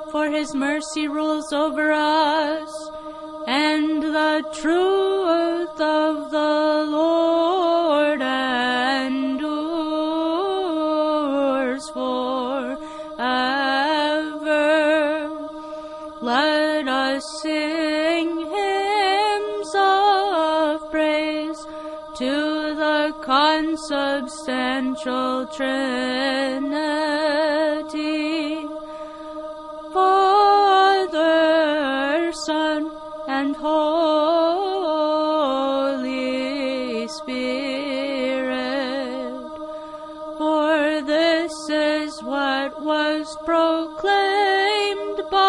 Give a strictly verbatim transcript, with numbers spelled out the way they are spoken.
for his mercy rules over us, and the truth of the Lord endures forever. Let us sing hymns of praise to the consubstantial Trinity, Father, Son, and Holy Spirit. For this is what was proclaimed by